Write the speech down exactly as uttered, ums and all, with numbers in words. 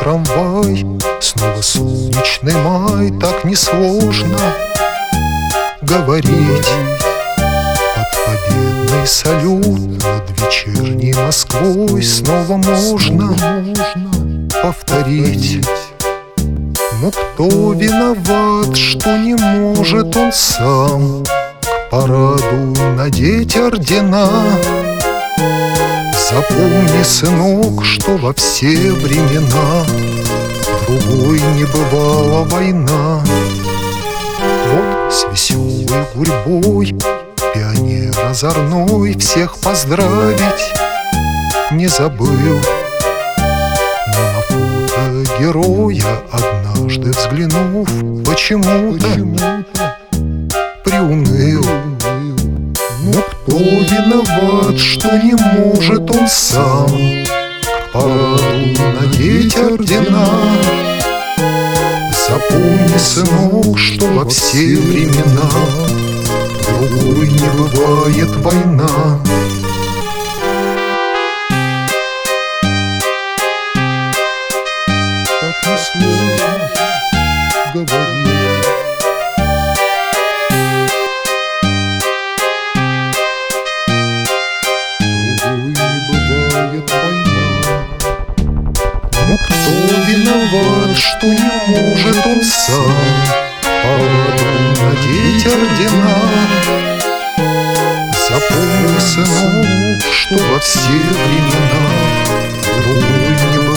трамвай, снова солнечный май. Так несложно говорить под победный салют над вечерней Москвой. Снова можно повторить. Но кто виноват, что не может он сам к параду надеть ордена? Запомни, сынок, что во все времена другой не бывала война. Вот с веселой гурьбой пионер озорной всех поздравить не забыл. Но на фото героя однажды взглянув, почему-то приуныл. Но кто виноват, что не может он сам к параду надеть ордена? Запомни, сынок, что во все времена другой не бывает война. Так несложно говорить. Но кто виноват, что не может он сам параду надеть ордена? Запомни, сынок, что во все времена другой не